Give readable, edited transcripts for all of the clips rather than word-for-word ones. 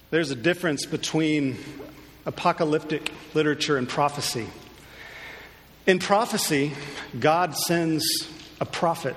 There's a difference between apocalyptic literature and prophecy. In prophecy, God sends a prophet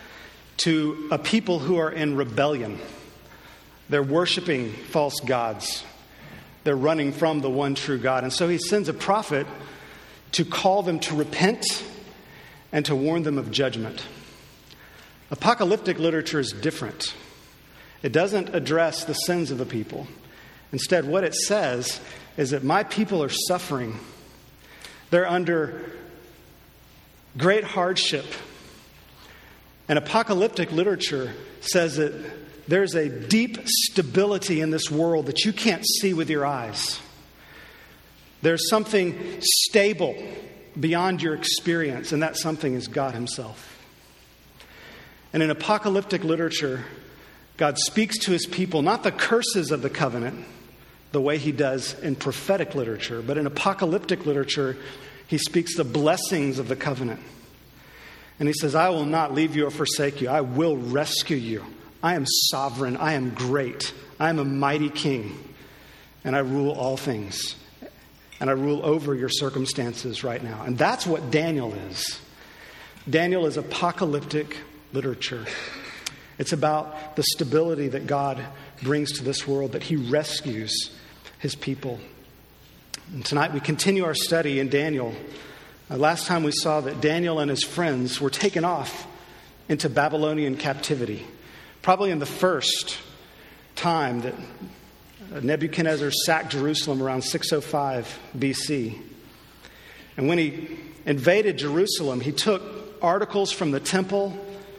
to a people who are in rebellion. They're worshiping false gods. They're running from the one true God. And so he sends a prophet to call them to repent and to warn them of judgment. Apocalyptic literature is different. It doesn't address the sins of the people. Instead, what it says is that my people are suffering. They're under great hardship. And apocalyptic literature says that there's a deep stability in this world that you can't see with your eyes. There's something stable beyond your experience, and that something is God himself. And in apocalyptic literature, God speaks to his people, not the curses of the covenant, the way he does in prophetic literature, but in apocalyptic literature, he speaks the blessings of the covenant. And he says, I will not leave you or forsake you. I will rescue you. I am sovereign. I am great. I am a mighty king. And I rule all things. And I rule over your circumstances right now. And that's what Daniel is. Daniel is apocalyptic literature. It's about the stability that God brings to this world, that he rescues his people. And tonight we continue our study in Daniel. Last time we saw that Daniel and his friends were taken off into Babylonian captivity. Probably in the first time that Nebuchadnezzar sacked Jerusalem around 605 BC. And when he invaded Jerusalem, he took articles from the temple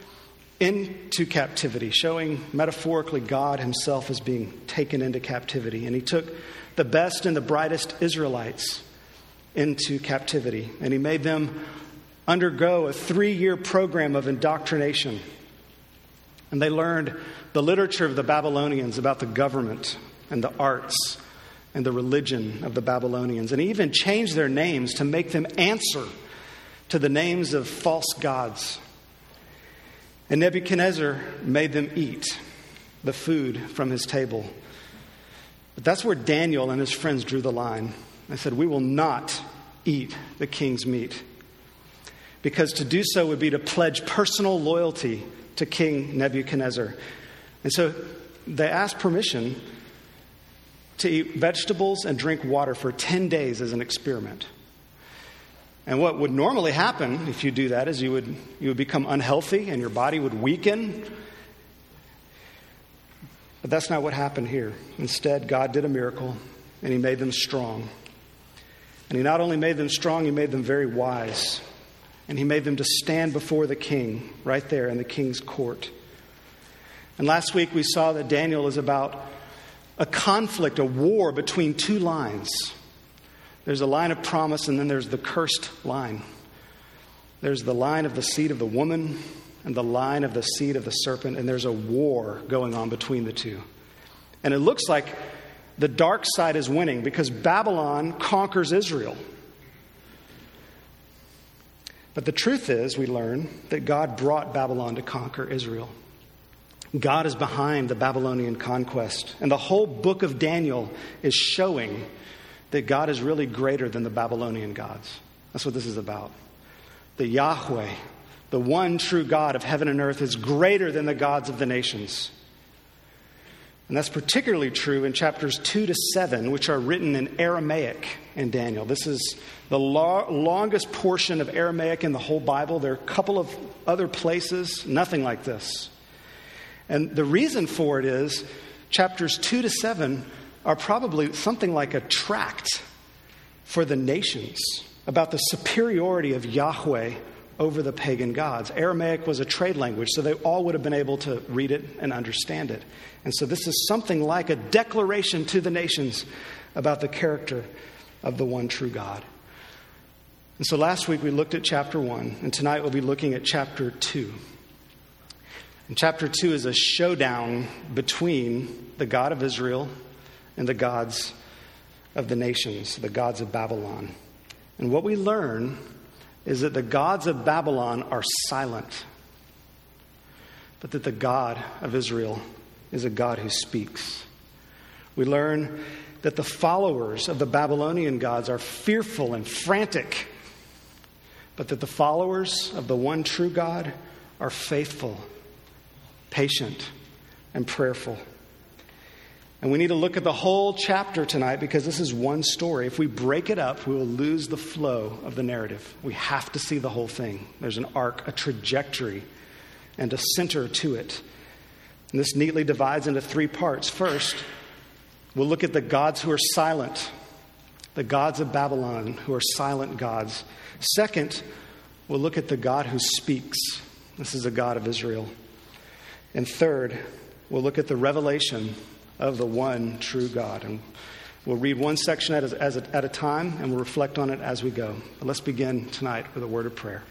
into captivity, showing metaphorically God himself as being taken into captivity. And he took the best and the brightest Israelites into captivity. And he made them undergo a 3-year program of indoctrination. And they learned the literature of the Babylonians about the government and the arts and the religion of the Babylonians. And he even changed their names to make them answer to the names of false gods. And Nebuchadnezzar made them eat the food from his table. But that's where Daniel and his friends drew the line. They said, we will not eat the king's meat. Because to do so would be to pledge personal loyalty to King Nebuchadnezzar. And so they asked permission to eat vegetables and drink water for 10 days as an experiment. And what would normally happen if you do that is you would become unhealthy and your body would weaken. But that's not what happened here. Instead, God did a miracle and he made them strong. And he not only made them strong, he made them very wise. And he made them to stand before the king right there in the king's court. And last week we saw that Daniel is about a conflict, a war between two lines. There's a line of promise and then there's the cursed line. There's the line of the seed of the woman and the line of the seed of the serpent. And there's a war going on between the two. And it looks like the dark side is winning because Babylon conquers Israel. But the truth is, we learn that God brought Babylon to conquer Israel. God is behind the Babylonian conquest. And the whole book of Daniel is showing that God is really greater than the Babylonian gods. That's what this is about. That Yahweh, the one true God of heaven and earth, is greater than the gods of the nations. And that's particularly true in chapters 2 to 7, which are written in Aramaic in Daniel. This is the longest portion of Aramaic in the whole Bible. There are a couple of other places, nothing like this. And the reason for it is chapters 2 to 7 are probably something like a tract for the nations about the superiority of Yahweh over the pagan gods. Aramaic was a trade language, so they all would have been able to read it and understand it. And so this is something like a declaration to the nations about the character of the one true God. And so last week we looked at chapter 1, and tonight we'll be looking at chapter 2. And chapter 2 is a showdown between the God of Israel and the gods of the nations, the gods of Babylon. And what we learn is that the gods of Babylon are silent, but that the God of Israel is a God who speaks. We learn that the followers of the Babylonian gods are fearful and frantic, but that the followers of the one true God are faithful, patient, and prayerful. And we need to look at the whole chapter tonight because this is one story. If we break it up, we will lose the flow of the narrative. We have to see the whole thing. There's an arc, a trajectory, and a center to it. And this neatly divides into three parts. First, we'll look at the gods who are silent, the gods of Babylon who are silent gods. Second, we'll look at the God who speaks. This is the God of Israel. And third, we'll look at the revelation of the one true God. And we'll read one section at a time, and we'll reflect on it as we go. But let's begin tonight with a word of prayer.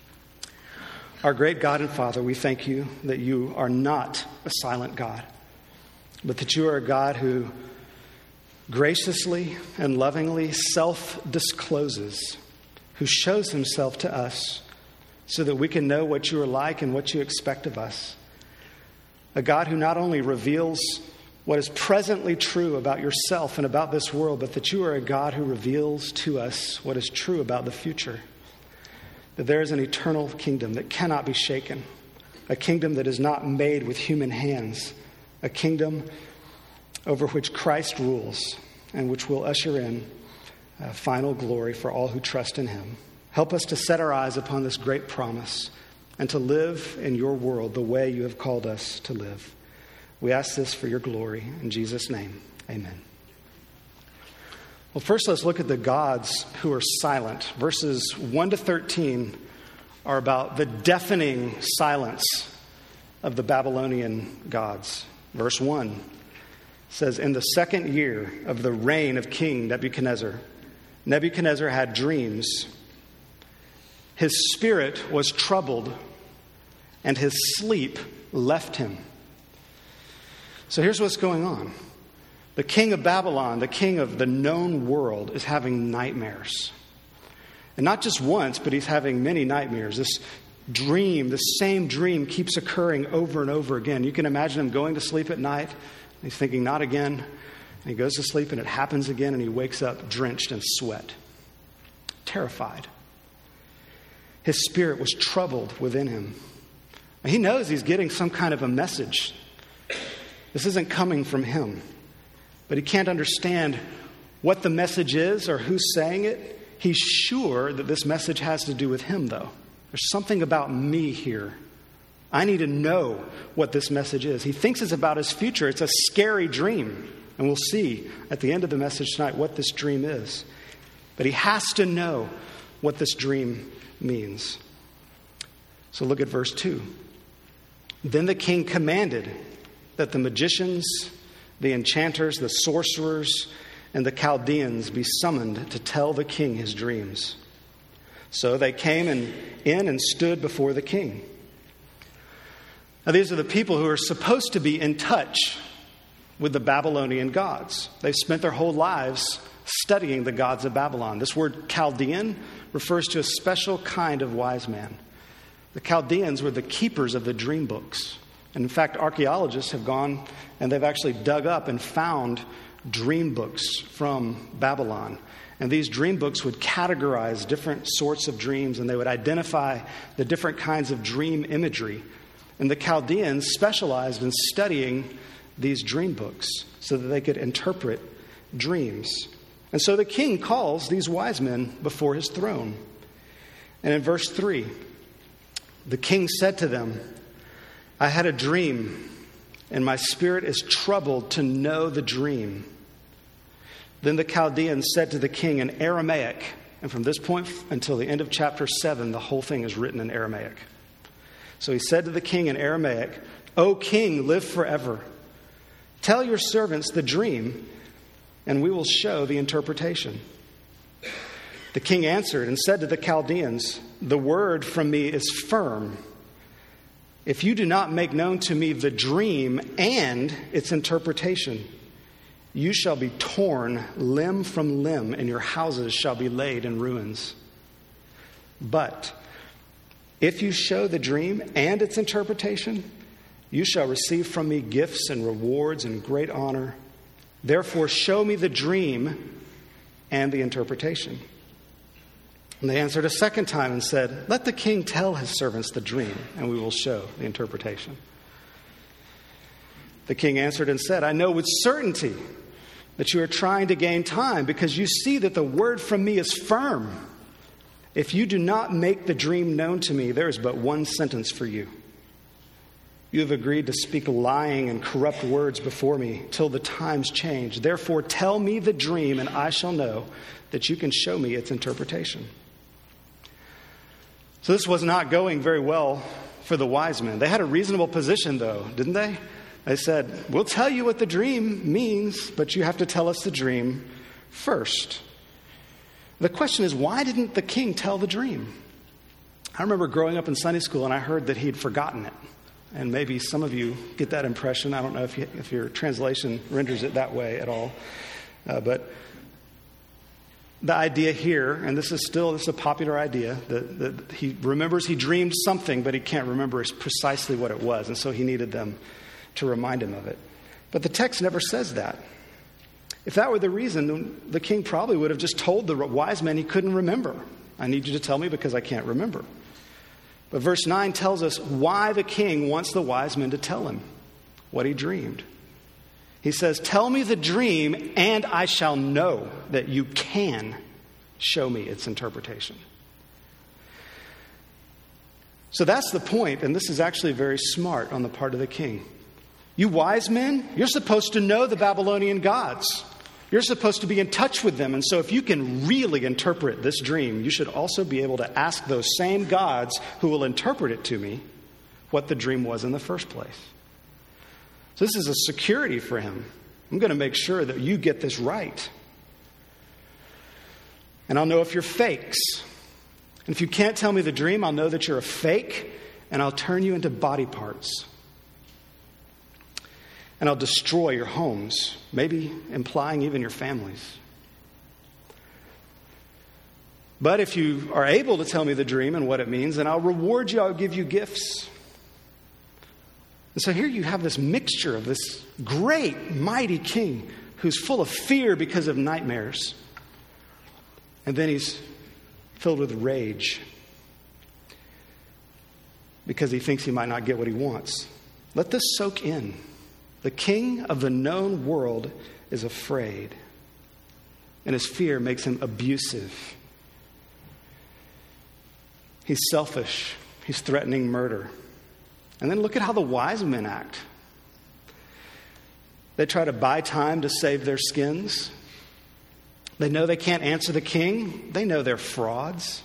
Our great God and Father, we thank you that you are not a silent God, but that you are a God who graciously and lovingly self-discloses, who shows himself to us so that we can know what you are like and what you expect of us. A God who not only reveals what is presently true about yourself and about this world, but that you are a God who reveals to us what is true about the future. That there is an eternal kingdom that cannot be shaken, a kingdom that is not made with human hands, a kingdom over which Christ rules and which will usher in final glory for all who trust in him. Help us to set our eyes upon this great promise and to live in your world the way you have called us to live. We ask this for your glory. In Jesus' name, amen. Well, first let's look at the gods who are silent. Verses 1 to 13 are about the deafening silence of the Babylonian gods. Verse 1 says, in the second year of the reign of King Nebuchadnezzar, Nebuchadnezzar had dreams. His spirit was troubled, and his sleep left him. So here's what's going on. The king of Babylon, the king of the known world, is having nightmares. And not just once, but he's having many nightmares. This dream, the same dream keeps occurring over and over again. You can imagine him going to sleep at night. And he's thinking, not again. And he goes to sleep and it happens again, and he wakes up drenched in sweat, terrified. His spirit was troubled within him. He knows he's getting some kind of a message. This isn't coming from him. But he can't understand what the message is or who's saying it. He's sure that this message has to do with him, though. There's something about me here. I need to know what this message is. He thinks it's about his future. It's a scary dream. And we'll see at the end of the message tonight what this dream is. But he has to know what this dream means. So look at verse 2. Then the king commanded that the magicians, the enchanters, the sorcerers, and the Chaldeans be summoned to tell the king his dreams. So they came in and stood before the king. Now these are the people who are supposed to be in touch with the Babylonian gods. They've spent their whole lives studying the gods of Babylon. This word Chaldean refers to a special kind of wise man. The Chaldeans were the keepers of the dream books. And in fact, archaeologists have gone and they've actually dug up and found dream books from Babylon. And these dream books would categorize different sorts of dreams, and they would identify the different kinds of dream imagery. And the Chaldeans specialized in studying these dream books so that they could interpret dreams. And so the king calls these wise men before his throne. And in verse 3, the king said to them, I had a dream, and my spirit is troubled to know the dream. Then the Chaldeans said to the king in Aramaic, and from this point until the end of chapter 7, the whole thing is written in Aramaic. So he said to the king in Aramaic, O king, live forever. Tell your servants the dream, and we will show the interpretation. The king answered and said to the Chaldeans, the word from me is firm. If you do not make known to me the dream and its interpretation, you shall be torn limb from limb, and your houses shall be laid in ruins. But if you show the dream and its interpretation, you shall receive from me gifts and rewards and great honor, Therefore, show me the dream and the interpretation." And they answered a second time and said, "Let the king tell his servants the dream, and we will show the interpretation." The king answered and said, "I know with certainty that you are trying to gain time, because you see that the word from me is firm. If you do not make the dream known to me, there is but one sentence for you. You have agreed to speak lying and corrupt words before me till the times change. Therefore, tell me the dream, and I shall know that you can show me its interpretation." So this was not going very well for the wise men. They had a reasonable position, though, didn't they? They said, "We'll tell you what the dream means, but you have to tell us the dream first." The question is, why didn't the king tell the dream? I remember growing up in Sunday school, and I heard that he'd forgotten it. And maybe some of you get that impression. I don't know if your translation renders it that way at all. But the idea here, and this is a popular idea, that he remembers he dreamed something, but he can't remember precisely what it was. And so he needed them to remind him of it. But the text never says that. If that were the reason, the king probably would have just told the wise men he couldn't remember. "I need you to tell me because I can't remember." But verse 9 tells us why the king wants the wise men to tell him what he dreamed. He says, "Tell me the dream, and I shall know that you can show me its interpretation." So that's the point, and this is actually very smart on the part of the king. You wise men, you're supposed to know the Babylonian gods. You're supposed to be in touch with them. And so if you can really interpret this dream, you should also be able to ask those same gods who will interpret it to me what the dream was in the first place. So this is a security for him. I'm going to make sure that you get this right. And I'll know if you're fakes. And if you can't tell me the dream, I'll know that you're a fake, and I'll turn you into body parts. And I'll destroy your homes, maybe implying even your families. But if you are able to tell me the dream and what it means, then I'll reward you, I'll give you gifts. And so here you have this mixture of this great, mighty king who's full of fear because of nightmares. And then he's filled with rage because he thinks he might not get what he wants. Let this soak in. The king of the known world is afraid, and his fear makes him abusive. He's selfish. He's threatening murder. And then look at how the wise men act. They try to buy time to save their skins. They know they can't answer the king. They know they're frauds.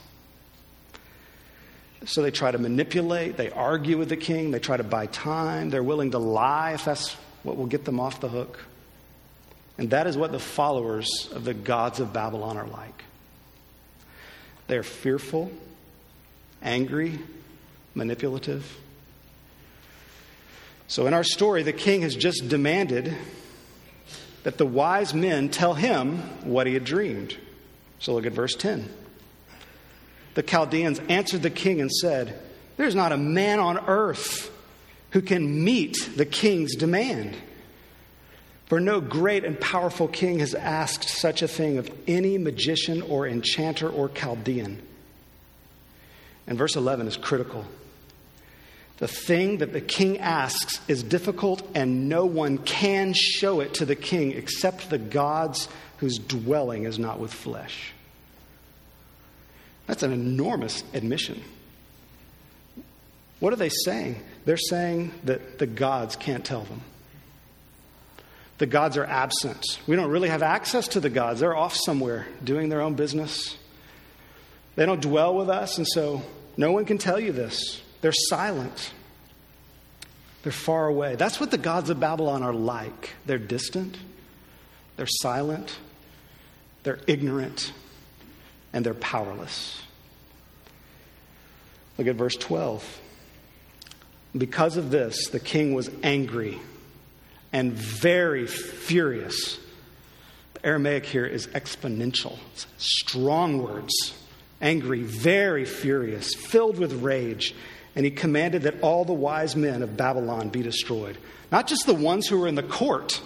So they try to manipulate. They argue with the king. They try to buy time. They're willing to lie if that's what will get them off the hook. And that is what the followers of the gods of Babylon are like. They're fearful, angry, manipulative. So in our story, the king has just demanded that the wise men tell him what he had dreamed. So look at verse 10. The Chaldeans answered the king and said, "There's not a man on earth who can meet the king's demand. For no great and powerful king has asked such a thing of any magician or enchanter or Chaldean." And verse 11 is critical. The thing that the king asks is difficult, and no one can show it to the king except the gods whose dwelling is not with flesh. That's an enormous admission. What are they saying? They're saying that the gods can't tell them. The gods are absent. We don't really have access to the gods. They're off somewhere doing their own business. They don't dwell with us, and so no one can tell you this. They're silent. They're far away. That's what the gods of Babylon are like. They're distant. They're silent. They're ignorant. And they're powerless. Look at verse 12. Because of this, the king was angry and very furious. The Aramaic here is exponential. It's strong words. Angry, very furious, filled with rage. And he commanded that all the wise men of Babylon be destroyed. Not just the ones who were in the court,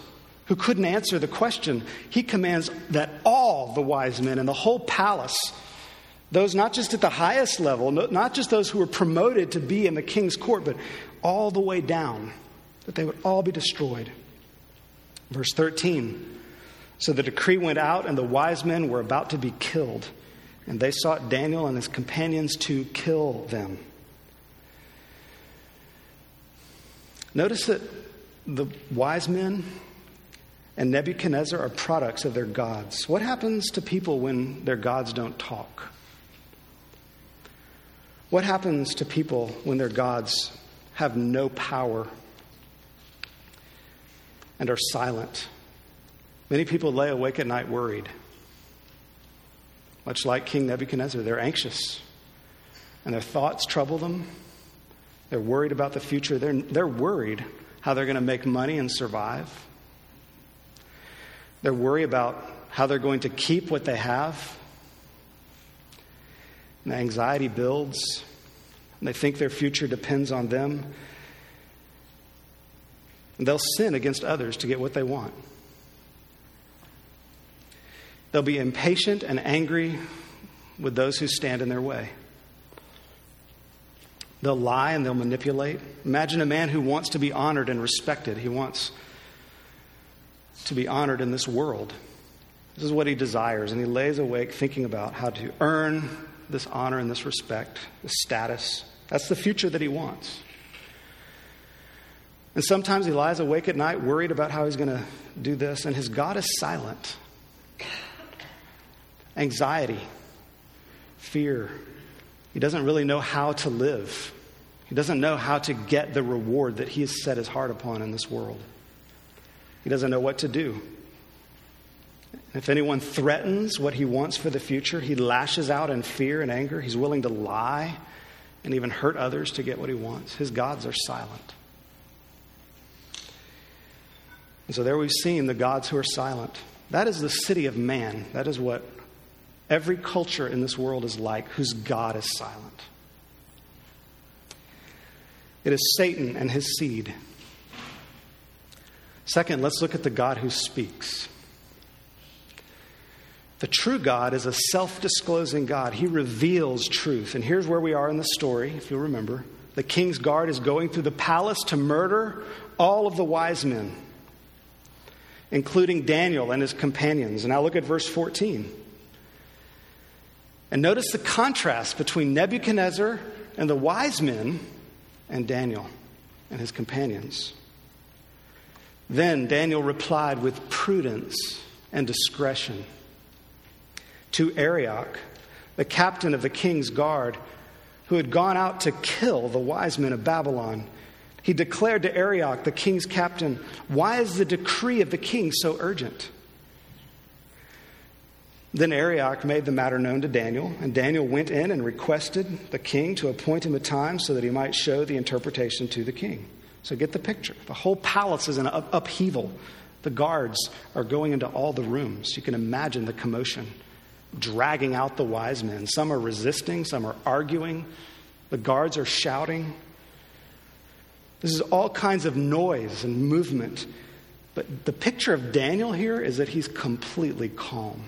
who couldn't answer the question, he commands that all the wise men in the whole palace, those not just at the highest level, not just those who were promoted to be in the king's court, but all the way down, that they would all be destroyed. Verse 13, so the decree went out and the wise men were about to be killed, and they sought Daniel and his companions to kill them. Notice that the wise men and Nebuchadnezzar are products of their gods. What happens to people when their gods don't talk? What happens to people when their gods have no power and are silent? Many people lay awake at night worried. Much like King Nebuchadnezzar, they're anxious and their thoughts trouble them. They're worried about the future. They're worried how they're going to make money and survive. They're worried about how they're going to keep what they have. And the anxiety builds. And they think their future depends on them. And they'll sin against others to get what they want. They'll be impatient and angry with those who stand in their way. They'll lie and they'll manipulate. Imagine a man who wants to be honored and respected. He wants to be honored in this world. This is what he desires, and he lays awake thinking about how to earn this honor and this respect, this status. That's the future that he wants. And sometimes he lies awake at night worried about how he's going to do this, and his God is silent. Anxiety, fear. He doesn't really know how to live. He doesn't know how to get the reward that he has set his heart upon in this world. He doesn't know what to do. If anyone threatens what he wants for the future, he lashes out in fear and anger. He's willing to lie and even hurt others to get what he wants. His gods are silent. And so there we've seen the gods who are silent. That is the city of man. That is what every culture in this world is like, whose God is silent. It is Satan and his seed. Second, let's look at the God who speaks. The true God is a self-disclosing God. He reveals truth. And here's where we are in the story, if you'll remember. The king's guard is going through the palace to murder all of the wise men, including Daniel and his companions. And now look at verse 14. And notice the contrast between Nebuchadnezzar and the wise men and Daniel and his companions. Then Daniel replied with prudence and discretion to Arioch, the captain of the king's guard, who had gone out to kill the wise men of Babylon. He declared to Arioch, the king's captain, "Why is the decree of the king so urgent?" Then Arioch made the matter known to Daniel, and Daniel went in and requested the king to appoint him a time so that he might show the interpretation to the king. So get the picture. The whole palace is in an upheaval. The guards are going into all the rooms. You can imagine the commotion, dragging out the wise men. Some are resisting, some are arguing. The guards are shouting. This is all kinds of noise and movement. But the picture of Daniel here is that he's completely calm.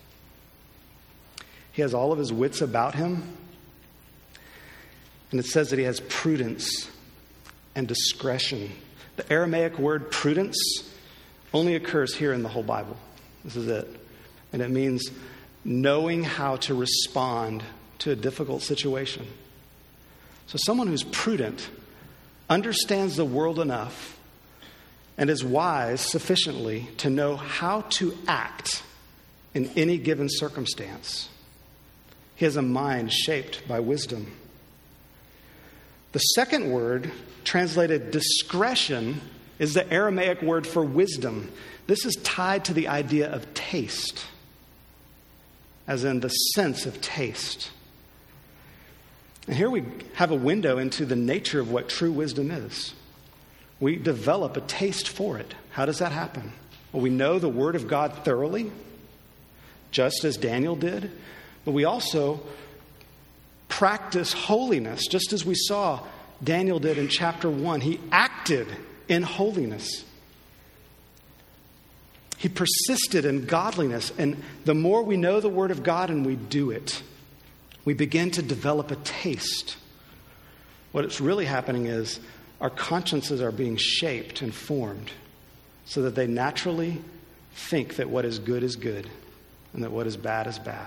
He has all of his wits about him. And it says that he has prudence and discretion. The Aramaic word prudence only occurs here in the whole Bible. This is it. And it means knowing how to respond to a difficult situation. So someone who's prudent understands the world enough and is wise sufficiently to know how to act in any given circumstance. He has a mind shaped by wisdom. The second word, translated discretion, is the Aramaic word for wisdom. This is tied to the idea of taste, as in the sense of taste. And here we have a window into the nature of what true wisdom is. We develop a taste for it. How does that happen? Well, we know the Word of God thoroughly, just as Daniel did, but we also practice holiness, just as we saw Daniel did in chapter 1. He acted in holiness. He persisted in godliness. And the more we know the Word of God and we do it, we begin to develop a taste. What's really happening is our consciences are being shaped and formed so that they naturally think that what is good and that what is bad.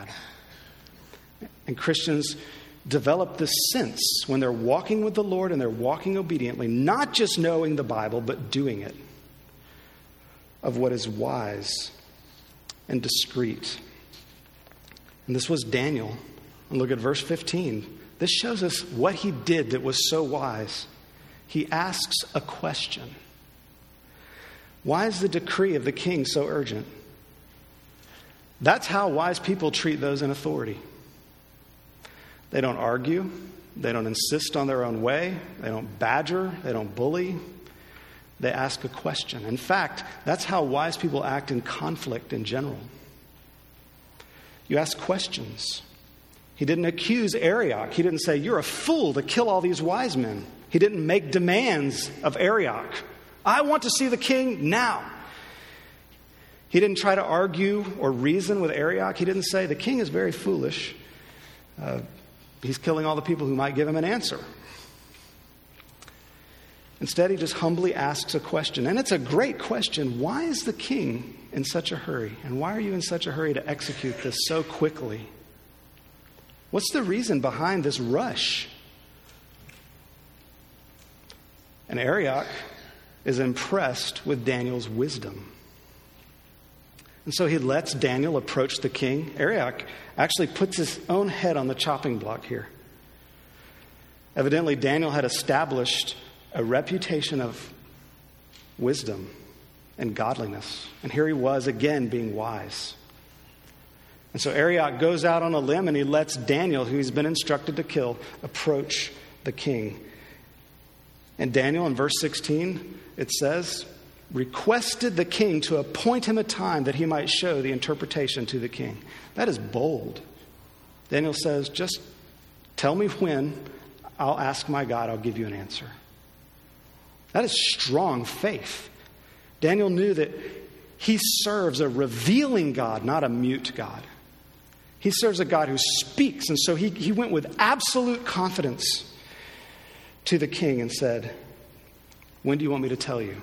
And Christians develop this sense when they're walking with the Lord and they're walking obediently, not just knowing the Bible, but doing it, of what is wise and discreet. And this was Daniel. And look at verse 15. This shows us what he did that was so wise. He asks a question. Why is the decree of the king so urgent? That's how wise people treat those in authority. They don't argue. They don't insist on their own way. They don't badger. They don't bully. They ask a question. In fact, that's how wise people act in conflict in general. You ask questions. He didn't accuse Arioch. He didn't say, "You're a fool to kill all these wise men." He didn't make demands of Arioch. "I want to see the king now." He didn't try to argue or reason with Arioch. He didn't say, "The king is very foolish. He's killing all the people who might give him an answer." Instead, he just humbly asks a question. And it's a great question. Why is the king in such a hurry? And why are you in such a hurry to execute this so quickly? What's the reason behind this rush? And Arioch is impressed with Daniel's wisdom. And so he lets Daniel approach the king. Arioch actually puts his own head on the chopping block here. Evidently, Daniel had established a reputation of wisdom and godliness. And here he was again being wise. And so Arioch goes out on a limb and he lets Daniel, who he's been instructed to kill, approach the king. And Daniel, in verse 16, it says, requested the king to appoint him a time that he might show the interpretation to the king. That is bold. Daniel says, just tell me when. I'll ask my God. I'll give you an answer. That is strong faith. Daniel knew that he serves a revealing God, not a mute God. He serves a God who speaks. And so he went with absolute confidence to the king and said, when do you want me to tell you?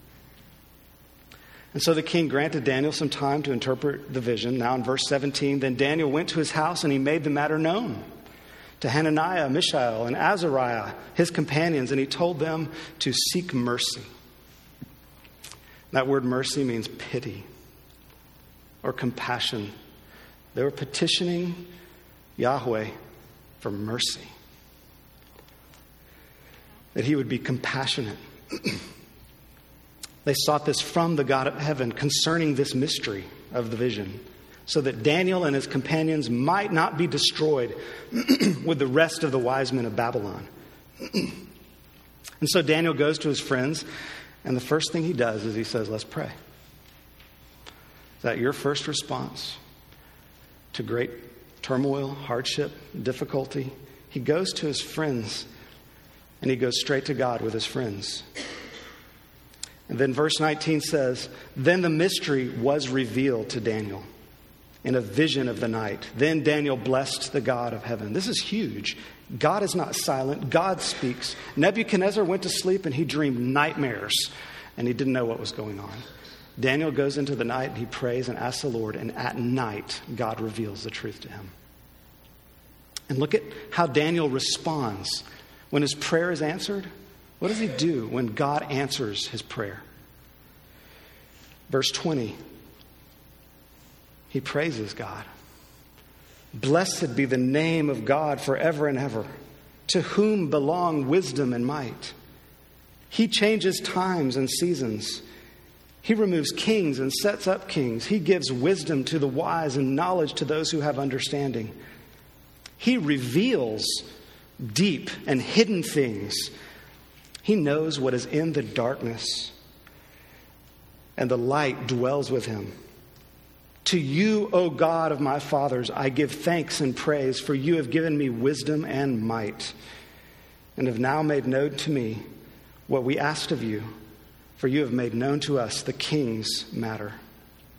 And so the king granted Daniel some time to interpret the vision. Now in verse 17, then Daniel went to his house and he made the matter known to Hananiah, Mishael, and Azariah, his companions, and he told them to seek mercy. That word mercy means pity or compassion. They were petitioning Yahweh for mercy, that he would be compassionate. They sought this from the God of heaven concerning this mystery of the vision, so that Daniel and his companions might not be destroyed with the rest of the wise men of Babylon. And so Daniel goes to his friends, and the first thing he does is he says, let's pray. Is that your first response to great turmoil, hardship, difficulty? He goes to his friends, and he goes straight to God with his friends. And then verse 19 says, then the mystery was revealed to Daniel in a vision of the night. Then Daniel blessed the God of heaven. This is huge. God is not silent. God speaks. Nebuchadnezzar went to sleep and he dreamed nightmares and he didn't know what was going on. Daniel goes into the night and he prays and asks the Lord, and at night God reveals the truth to him. And look at how Daniel responds when his prayer is answered. What does he do when God answers his prayer? Verse 20. He praises God. Blessed be the name of God forever and ever, to whom belong wisdom and might. He changes times and seasons. He removes kings and sets up kings. He gives wisdom to the wise and knowledge to those who have understanding. He reveals deep and hidden things. He knows what is in the darkness, and the light dwells with him. To you, O God of my fathers, I give thanks and praise, for you have given me wisdom and might, and have now made known to me what we asked of you, for you have made known to us the king's matter.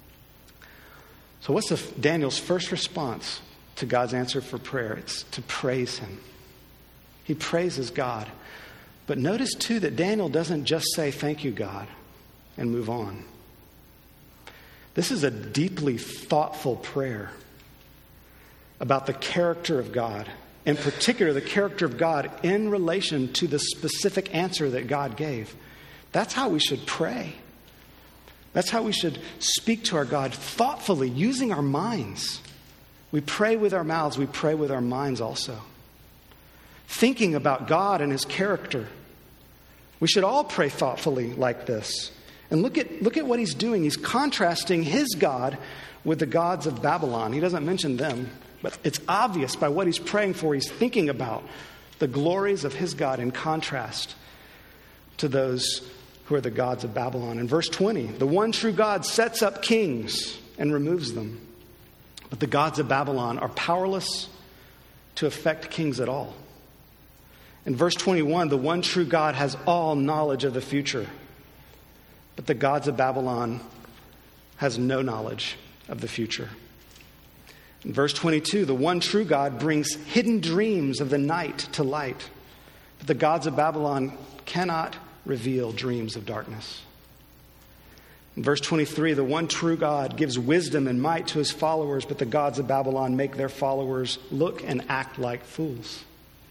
So what's Daniel's first response to God's answer for prayer? It's to praise him. He praises God. But notice too that Daniel doesn't just say, "Thank you, God," and move on. This is a deeply thoughtful prayer about the character of God, in particular the character of God in relation to the specific answer that God gave. That's how we should pray. That's how we should speak to our God, thoughtfully, using our minds. We pray with our mouths, we pray with our minds also. Thinking about God and his character. We should all pray thoughtfully like this. And look at what he's doing. He's contrasting his God with the gods of Babylon. He doesn't mention them, but it's obvious by what he's praying for. He's thinking about the glories of his God in contrast to those who are the gods of Babylon. In verse 20, the one true God sets up kings and removes them. But the gods of Babylon are powerless to affect kings at all. In verse 21, the one true God has all knowledge of the future. But the gods of Babylon has no knowledge of the future. In verse 22, the one true God brings hidden dreams of the night to light. But the gods of Babylon cannot reveal dreams of darkness. In verse 23, the one true God gives wisdom and might to his followers, but the gods of Babylon make their followers look and act like fools.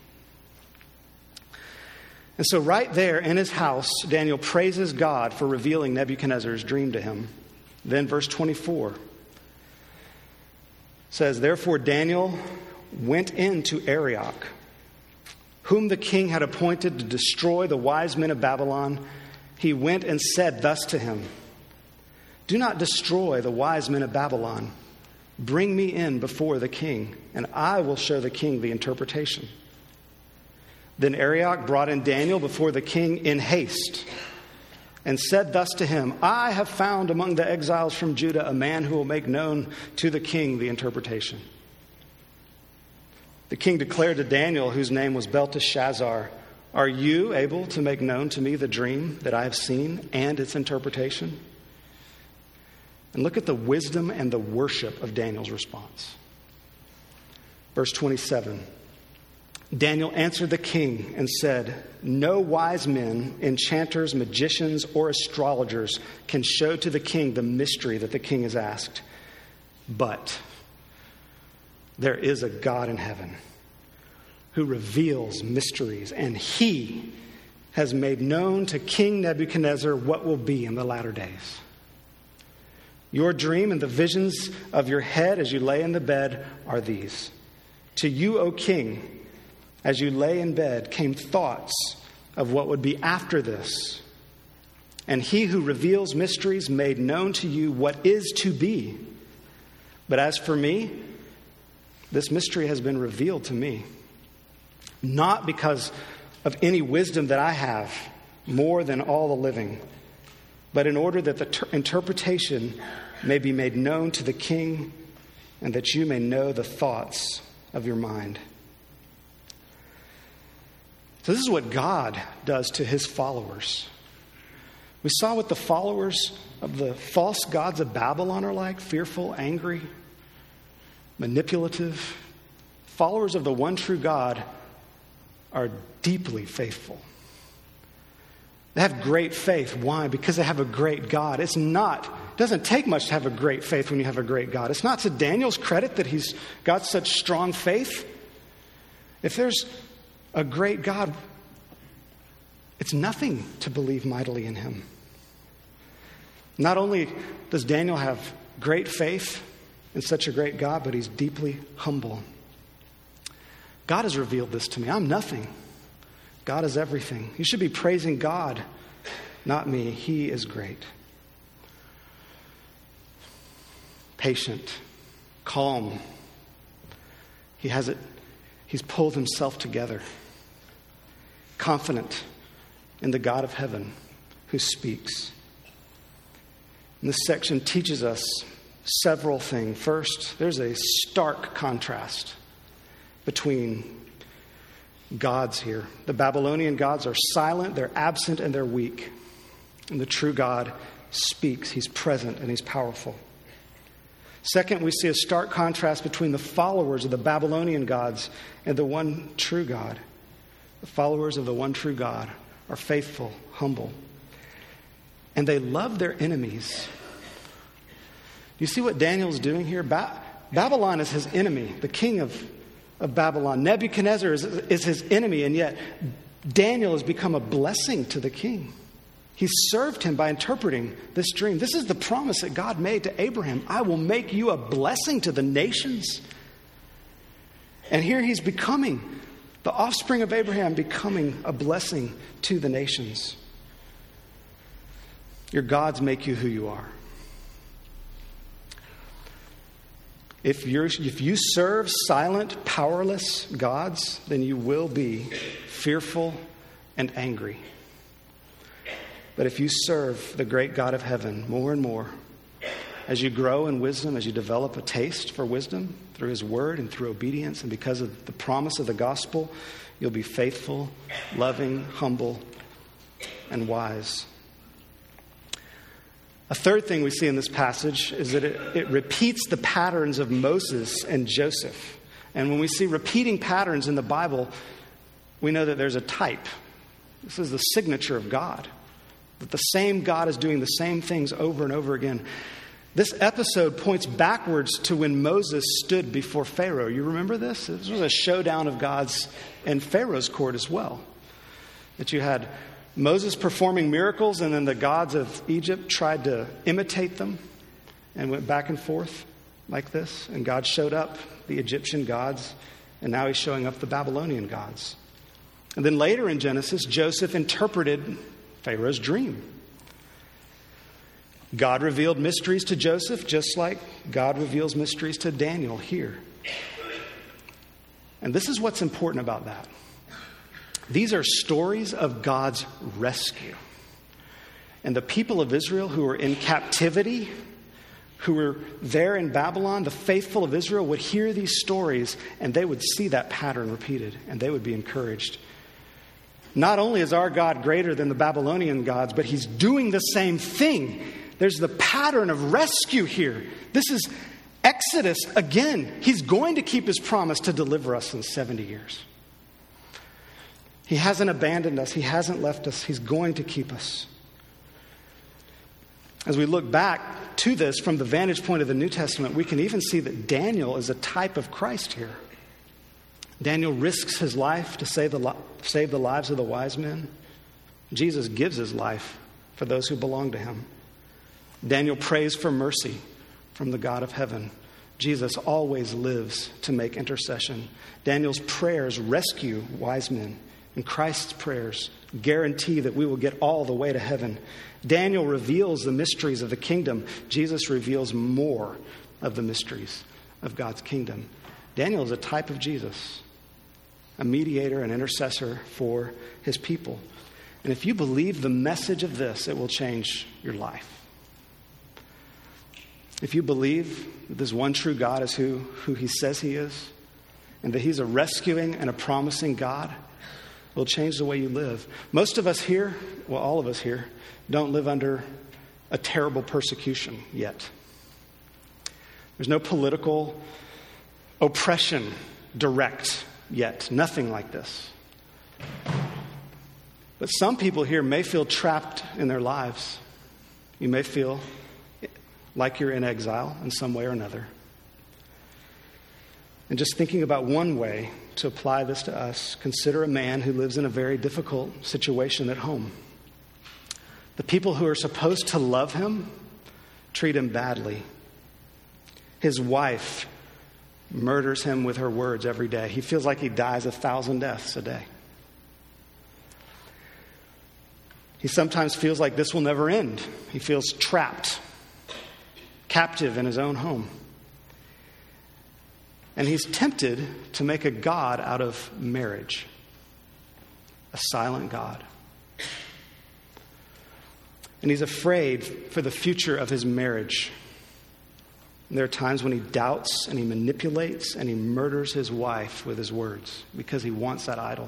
And so right there in his house, Daniel praises God for revealing Nebuchadnezzar's dream to him. Then verse 24 says, therefore Daniel went into Arioch, whom the king had appointed to destroy the wise men of Babylon. He went and said thus to him, do not destroy the wise men of Babylon. Bring me in before the king, and I will show the king the interpretation. Then Arioch brought in Daniel before the king in haste and said thus to him, I have found among the exiles from Judah a man who will make known to the king the interpretation. The king declared to Daniel, whose name was Belteshazzar, are you able to make known to me the dream that I have seen and its interpretation? And look at the wisdom and the worship of Daniel's response. Verse 27. Daniel answered the king and said, no wise men, enchanters, magicians, or astrologers can show to the king the mystery that the king has asked. But there is a God in heaven who reveals mysteries, and he has made known to King Nebuchadnezzar what will be in the latter days. Your dream and the visions of your head as you lay in the bed are these. To you, O king, as you lay in bed, came thoughts of what would be after this. And he who reveals mysteries made known to you what is to be. But as for me, this mystery has been revealed to me, not because of any wisdom that I have more than all the living, but in order that the interpretation may be made known to the king and that you may know the thoughts of your mind. So this is what God does to his followers. We saw what the followers of the false gods of Babylon are like: fearful, angry, manipulative. Followers of the one true God are deeply faithful. They have great faith. Why? Because they have a great God. It doesn't take much to have a great faith when you have a great God. It's not to Daniel's credit that he's got such strong faith. If there's a great God, it's nothing to believe mightily in him. Not only does Daniel have great faith in such a great God, but he's deeply humble. God has revealed this to me. I'm nothing. God is everything. You should be praising God, not me. He is great. Patient, calm. He's pulled himself together. Confident in the God of heaven who speaks. And this section teaches us several things. First, there's a stark contrast between gods here. The Babylonian gods are silent, they're absent, and they're weak. And the true God speaks. He's present and he's powerful. Second, we see a stark contrast between the followers of the Babylonian gods and the one true God. The followers of the one true God are faithful, humble, and they love their enemies. You see what Daniel's doing here? Babylon is his enemy, the king of Babylon. Nebuchadnezzar is his enemy, and yet Daniel has become a blessing to the king. He served him by interpreting this dream. This is the promise that God made to Abraham. I will make you a blessing to the nations. And here he's becoming, the offspring of Abraham, becoming a blessing to the nations. Your gods make you who you are. If you serve silent, powerless gods, then you will be fearful and angry. But if you serve the great God of heaven more and more, as you grow in wisdom, as you develop a taste for wisdom through his word and through obedience, and because of the promise of the gospel, you'll be faithful, loving, humble, and wise. A third thing we see in this passage is that it repeats the patterns of Moses and Joseph. And when we see repeating patterns in the Bible, we know that there's a type. This is the signature of God. That the same God is doing the same things over and over again. This episode points backwards to when Moses stood before Pharaoh. You remember this? This was a showdown of gods in Pharaoh's court as well. That you had Moses performing miracles, and then the gods of Egypt tried to imitate them and went back and forth like this. And God showed up, the Egyptian gods, and now he's showing up the Babylonian gods. And then later in Genesis, Joseph interpreted Pharaoh's dream. God revealed mysteries to Joseph, just like God reveals mysteries to Daniel here. And this is what's important about that. These are stories of God's rescue. And the people of Israel who were in captivity, who were there in Babylon, the faithful of Israel would hear these stories and they would see that pattern repeated and they would be encouraged. Not only is our God greater than the Babylonian gods, but he's doing the same thing. There's the pattern of rescue here. This is Exodus again. He's going to keep his promise to deliver us in 70 years. He hasn't abandoned us. He hasn't left us. He's going to keep us. As we look back to this from the vantage point of the New Testament, we can even see that Daniel is a type of Christ here. Daniel risks his life to save the lives of the wise men. Jesus gives his life for those who belong to him. Daniel prays for mercy from the God of heaven. Jesus always lives to make intercession. Daniel's prayers rescue wise men, and Christ's prayers guarantee that we will get all the way to heaven. Daniel reveals the mysteries of the kingdom. Jesus reveals more of the mysteries of God's kingdom. Daniel is a type of Jesus, a mediator, an intercessor for his people. And if you believe the message of this, it will change your life. If you believe that this one true God is who he says he is, and that he's a rescuing and a promising God, it will change the way you live. Most of us here, well, all of us here, don't live under a terrible persecution yet. There's no political oppression direct yet. Nothing like this. But some people here may feel trapped in their lives. You may feel like you're in exile in some way or another. And just thinking about one way to apply this to us, consider a man who lives in a very difficult situation at home. The people who are supposed to love him treat him badly. His wife murders him with her words every day. He feels like he dies 1,000 deaths a day. He sometimes feels like this will never end. He feels trapped, captive in his own home. And he's tempted to make a god out of marriage, a silent God. And he's afraid for the future of his marriage. And there are times when he doubts and he manipulates and he murders his wife with his words because he wants that idol.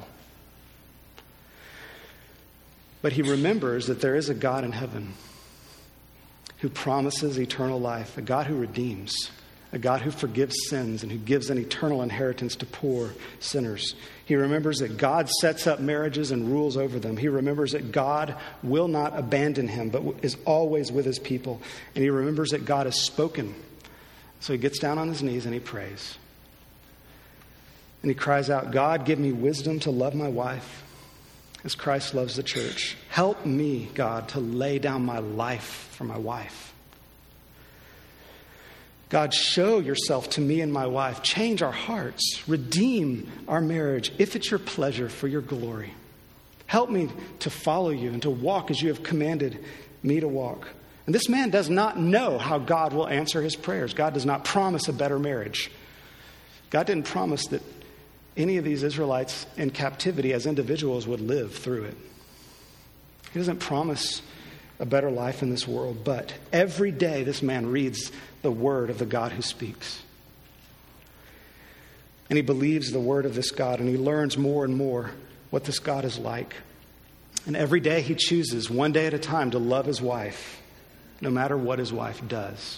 But he remembers that there is a God in heaven who promises eternal life, a God who redeems, a God who forgives sins and who gives an eternal inheritance to poor sinners. He remembers that God sets up marriages and rules over them. He remembers that God will not abandon him, but is always with his people. And he remembers that God has spoken. So he gets down on his knees and he prays. And he cries out, God, give me wisdom to love my wife as Christ loves the church. Help me, God, to lay down my life for my wife. God, show yourself to me and my wife. Change our hearts. Redeem our marriage if it's your pleasure for your glory. Help me to follow you and to walk as you have commanded me to walk. And this man does not know how God will answer his prayers. God does not promise a better marriage. God didn't promise that any of these Israelites in captivity as individuals would live through it. He doesn't promise a better life in this world, but every day this man reads the word of the God who speaks. And he believes the word of this God, and he learns more and more what this God is like. And every day he chooses, one day at a time, to love his wife, no matter what his wife does.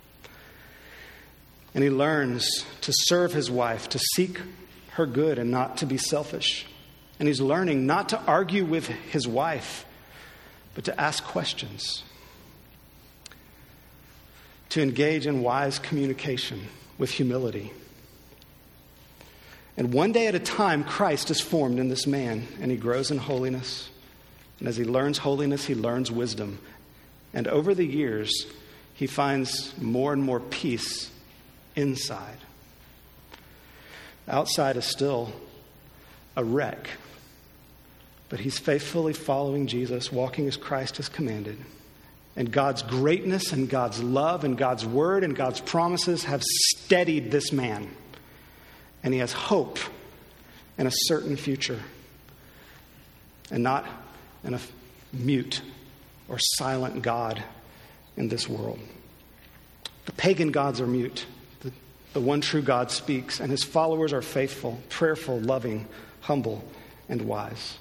And he learns to serve his wife, to seek her good and not to be selfish. And he's learning not to argue with his wife, but to ask questions, to engage in wise communication with humility. And one day at a time, Christ is formed in this man, and he grows in holiness. And as he learns holiness, he learns wisdom. And over the years, he finds more and more peace inside. Outside is still a wreck, but he's faithfully following Jesus, walking as Christ has commanded. And God's greatness and God's love and God's word and God's promises have steadied this man. And he has hope and a certain future, and not in a mute or silent God in this world. The pagan gods are mute. The one true God speaks, and his followers are faithful, prayerful, loving, humble, and wise.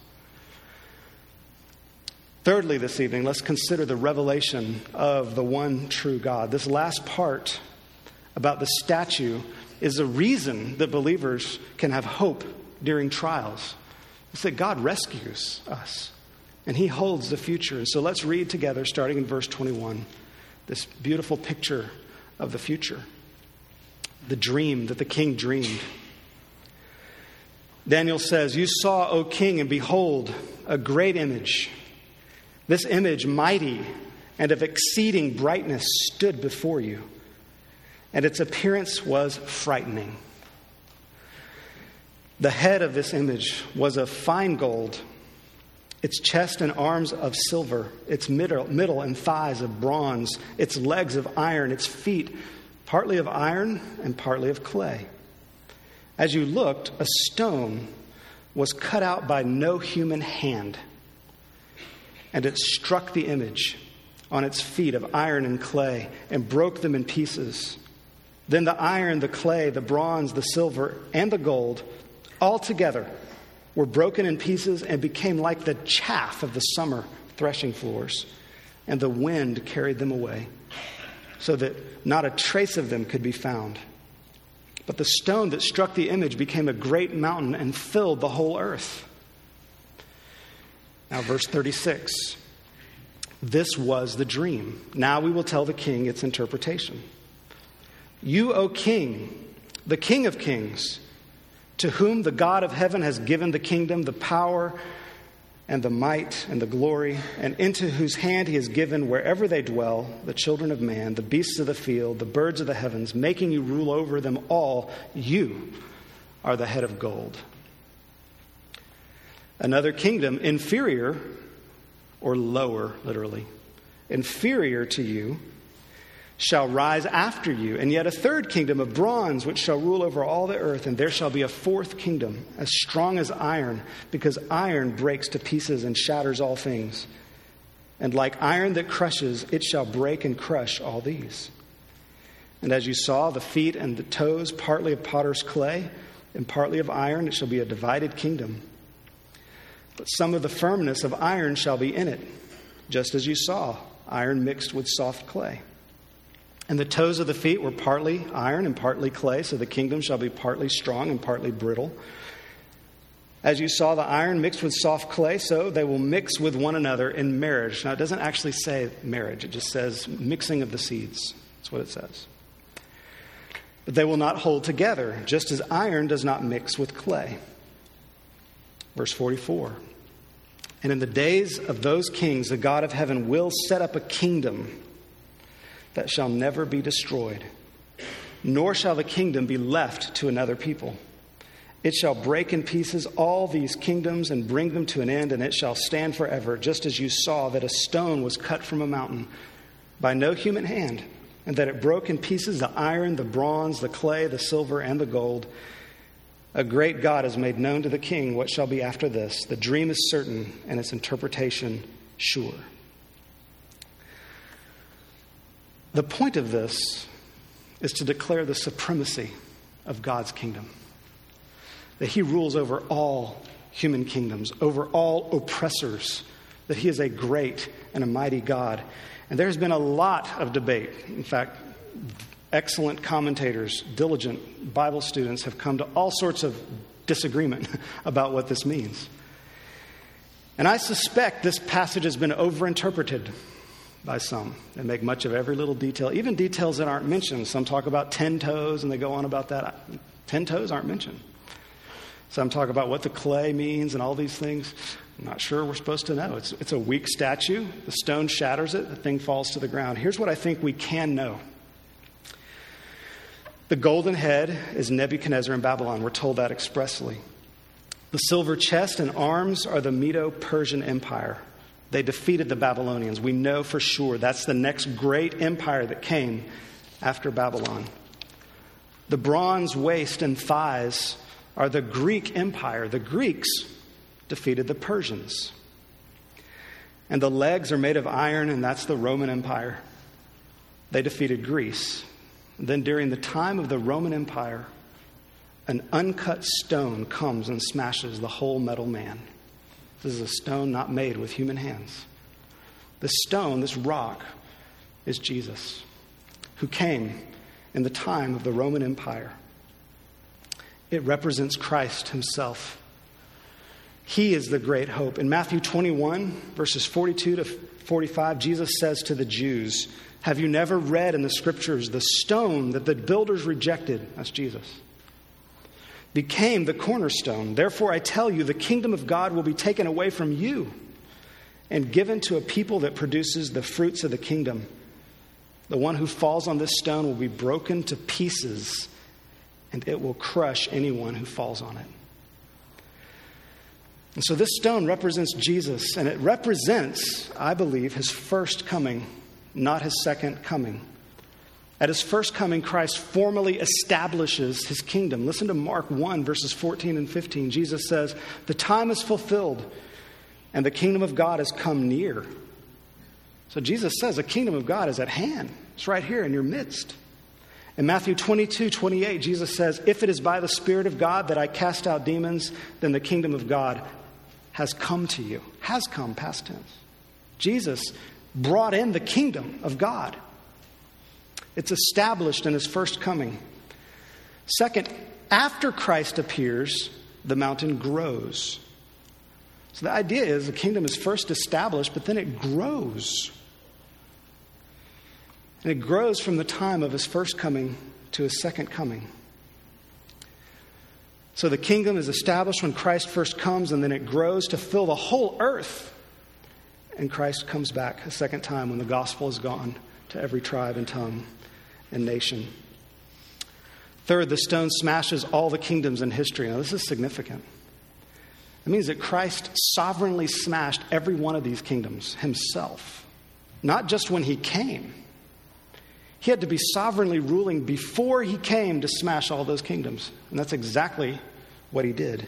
Thirdly, this evening, let's consider the revelation of the one true God. This last part about the statue is the reason that believers can have hope during trials. It's that God rescues us, and he holds the future. And so let's read together, starting in verse 21, this beautiful picture of the future. The dream that the king dreamed. Daniel says, "You saw, O king, and behold, a great image. This image, mighty and of exceeding brightness, stood before you, and its appearance was frightening. The head of this image was of fine gold, its chest and arms of silver, its middle and thighs of bronze, its legs of iron, its feet partly of iron and partly of clay. As you looked, a stone was cut out by no human hand, and it struck the image on its feet of iron and clay and broke them in pieces. Then the iron, the clay, the bronze, the silver, and the gold, all together, were broken in pieces and became like the chaff of the summer threshing floors, and the wind carried them away, so that not a trace of them could be found. But the stone that struck the image became a great mountain and filled the whole earth." Now, verse 36. This was the dream. Now we will tell the king its interpretation. "You, O king, the King of kings, to whom the God of heaven has given the kingdom, the power, and the might and the glory, and into whose hand he has given wherever they dwell, the children of man, the beasts of the field, the birds of the heavens, making you rule over them all, you are the head of gold. Another kingdom inferior," or lower, literally, "inferior to you, shall rise after you, and yet a third kingdom of bronze, which shall rule over all the earth, and there shall be a fourth kingdom, as strong as iron, because iron breaks to pieces and shatters all things. And like iron that crushes, it shall break and crush all these. And as you saw, the feet and the toes, partly of potter's clay, and partly of iron, it shall be a divided kingdom. But some of the firmness of iron shall be in it, just as you saw, iron mixed with soft clay. And the toes of the feet were partly iron and partly clay, so the kingdom shall be partly strong and partly brittle. As you saw the iron mixed with soft clay, so they will mix with one another in marriage. Now, it doesn't actually say marriage. It just says mixing of the seeds. That's what it says. But they will not hold together, just as iron does not mix with clay. Verse 44. And in the days of those kings, the God of heaven will set up a kingdom that shall never be destroyed, nor shall the kingdom be left to another people. It shall break in pieces all these kingdoms and bring them to an end, and it shall stand forever, just as you saw that a stone was cut from a mountain by no human hand, and that it broke in pieces the iron, the bronze, the clay, the silver, and the gold. A great God has made known to the king what shall be after this. The dream is certain, and its interpretation sure. The point of this is to declare the supremacy of God's kingdom. That he rules over all human kingdoms, over all oppressors, that he is a great and a mighty God. And there's been a lot of debate. In fact, excellent commentators, diligent Bible students have come to all sorts of disagreement about what this means. And I suspect this passage has been overinterpreted by some. They make much of every little detail, even details that aren't mentioned. Some talk about 10 toes and they go on about that. 10 toes aren't mentioned. Some talk about what the clay means and all these things. I'm not sure we're supposed to know. It's a weak statue. The stone shatters it. The thing falls to the ground. Here's what I think we can know. The golden head is Nebuchadnezzar in Babylon. We're told that expressly. The silver chest and arms are the Medo-Persian Empire. They defeated the Babylonians. We know for sure that's the next great empire that came after Babylon. The bronze waist and thighs are the Greek Empire. The Greeks defeated the Persians. And the legs are made of iron, and that's the Roman Empire. They defeated Greece. Then during the time of the Roman Empire, an uncut stone comes and smashes the whole metal man. This is a stone not made with human hands. This stone, this rock, is Jesus, who came in the time of the Roman Empire. It represents Christ himself. He is the great hope. In Matthew 21, verses 42 to 45, Jesus says to the Jews, "Have you never read in the scriptures the stone that the builders rejected," that's Jesus, "became the cornerstone? Therefore I tell you, the kingdom of God will be taken away from you and given to a people that produces the fruits of the kingdom. The one who falls on this stone will be broken to pieces, and it will crush anyone who falls on it." And so this stone represents Jesus, and it represents, I believe, his first coming, not his second coming. At his first coming, Christ formally establishes his kingdom. Listen to Mark 1, verses 14 and 15. Jesus says, "The time is fulfilled, and the kingdom of God has come near." So Jesus says the kingdom of God is at hand. It's right here in your midst. In Matthew 22:28, Jesus says, "If it is by the Spirit of God that I cast out demons, then the kingdom of God has come to you." Has come, past tense. Jesus brought in the kingdom of God. It's established in his first coming. Second, after Christ appears, the mountain grows. So the idea is the kingdom is first established, but then it grows. And it grows from the time of his first coming to his second coming. So the kingdom is established when Christ first comes, and then it grows to fill the whole earth. And Christ comes back a second time when the gospel is gone to every tribe and tongue and nation. Third, the stone smashes all the kingdoms in history. Now, this is significant. It means that Christ sovereignly smashed every one of these kingdoms himself. Not just when he came. He had to be sovereignly ruling before he came to smash all those kingdoms. And that's exactly what he did.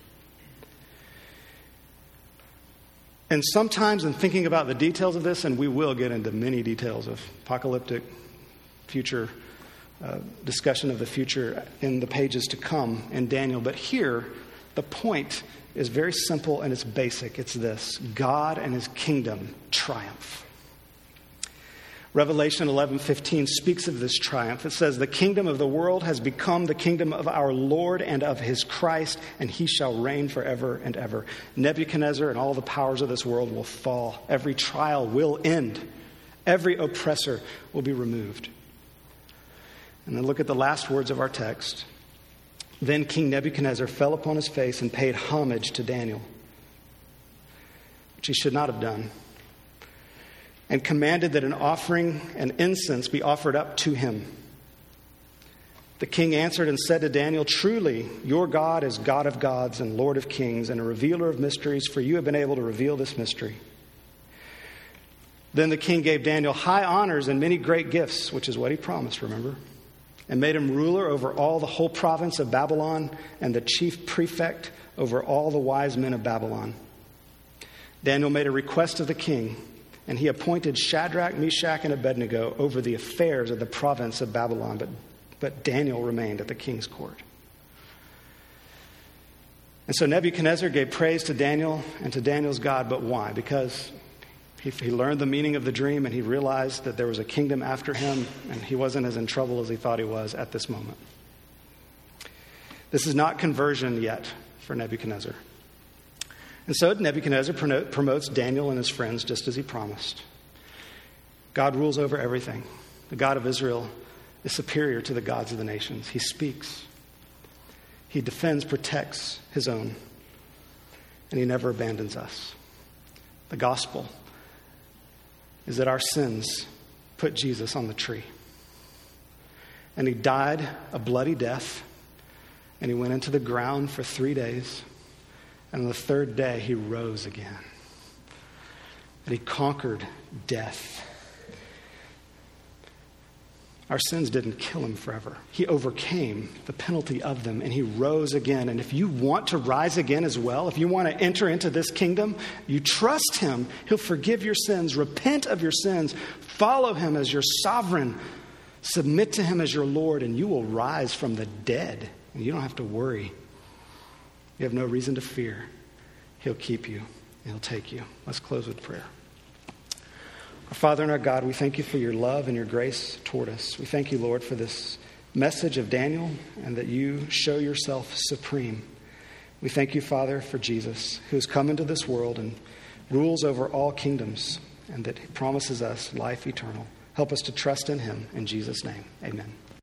And sometimes in thinking about the details of this, and we will get into many details of apocalyptic future discussion of the future in the pages to come in Daniel. But here, the point is very simple and it's basic. It's this: God and his kingdom triumph. Revelation 11:15 speaks of this triumph. It says, "The kingdom of the world has become the kingdom of our Lord and of his Christ, and he shall reign forever and ever." Nebuchadnezzar and all the powers of this world will fall. Every trial will end. Every oppressor will be removed. And then look at the last words of our text. "Then King Nebuchadnezzar fell upon his face and paid homage to Daniel," which he should not have done, "and commanded that an offering and incense be offered up to him. The king answered and said to Daniel, 'Truly, your God is God of gods and Lord of kings and a revealer of mysteries, for you have been able to reveal this mystery.' Then the king gave Daniel high honors and many great gifts," which is what he promised, remember, "and made him ruler over all the whole province of Babylon and the chief prefect over all the wise men of Babylon. Daniel made a request of the king, and he appointed Shadrach, Meshach, and Abednego over the affairs of the province of Babylon, but Daniel remained at the king's court." And so Nebuchadnezzar gave praise to Daniel and to Daniel's God, but why? Because he learned the meaning of the dream, and he realized that there was a kingdom after him, and he wasn't as in trouble as he thought he was at this moment. This is not conversion yet for Nebuchadnezzar. And so Nebuchadnezzar promotes Daniel and his friends just as he promised. God rules over everything. The God of Israel is superior to the gods of the nations. He speaks. He defends, protects his own. And he never abandons us. The gospel is that our sins put Jesus on the tree. And he died a bloody death. And he went into the ground for 3 days. And on the third day, he rose again. And he conquered death. Our sins didn't kill him forever. He overcame the penalty of them, and he rose again. And if you want to rise again as well, if you want to enter into this kingdom, you trust him. He'll forgive your sins. Repent of your sins. Follow him as your sovereign. Submit to him as your Lord, and you will rise from the dead. And you don't have to worry. You have no reason to fear. He'll keep you. He'll take you. Let's close with prayer. Our Father and our God, we thank you for your love and your grace toward us. We thank you, Lord, for this message of Daniel and that you show yourself supreme. We thank you, Father, for Jesus, who has come into this world and rules over all kingdoms, and that he promises us life eternal. Help us to trust in him. In Jesus' name, amen.